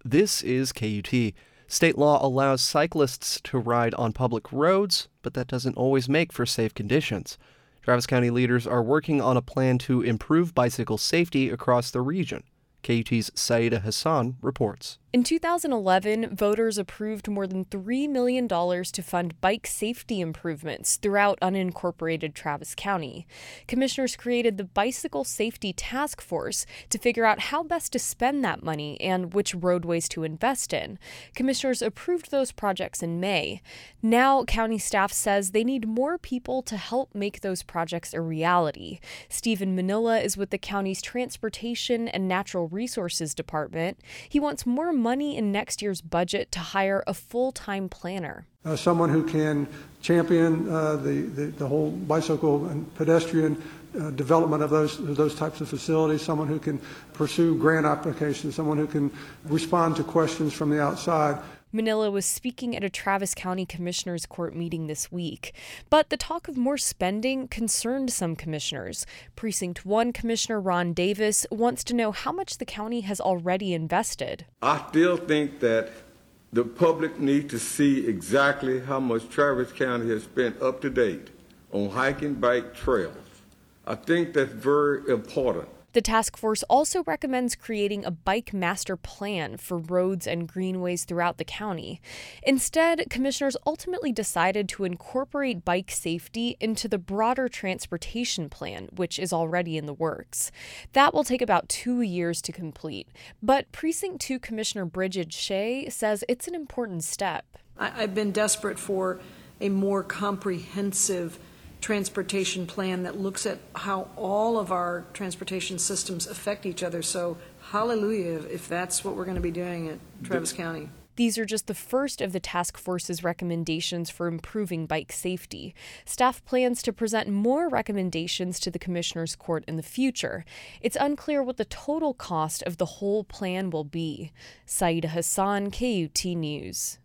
This is KUT. State law allows cyclists to ride on public roads, but that doesn't always make for safe conditions. Travis County leaders are working on a plan to improve bicycle safety across the region. KUT's Saida Hassan reports. In 2011, voters approved more than $3 million to fund bike safety improvements throughout unincorporated Travis County. Commissioners created the Bicycle Safety Task Force to figure out how best to spend that money and which roadways to invest in. Commissioners approved those projects in May. Now, county staff says they need more people to help make those projects a reality. Stephen Manila is with the county's Transportation and Natural Resources Department. He wants more money in next year's budget to hire a full-time planner. Someone who can champion the whole bicycle and pedestrian development of those types of facilities, someone who can pursue grant applications, someone who can respond to questions from the outside. Manila was speaking at a Travis County Commissioners Court meeting this week. But the talk of more spending concerned some commissioners. Precinct 1 Commissioner Ron Davis wants to know how much the county has already invested. I still think that the public needs to see exactly how much Travis County has spent up to date on hiking bike trails. I think that's very important. The task force also recommends creating a bike master plan for roads and greenways throughout the county. Instead, commissioners ultimately decided to incorporate bike safety into the broader transportation plan, which is already in the works. That will take about 2 years to complete. But Precinct 2 Commissioner Bridget Shea says it's an important step. I've been desperate for a more comprehensive transportation plan that looks at how all of our transportation systems affect each other. So hallelujah, if that's what we're going to be doing at Travis County. These are just the first of the task force's recommendations for improving bike safety. Staff plans to present more recommendations to the Commissioners Court in the future. It's unclear what the total cost of the whole plan will be. Saida Hassan, KUT News.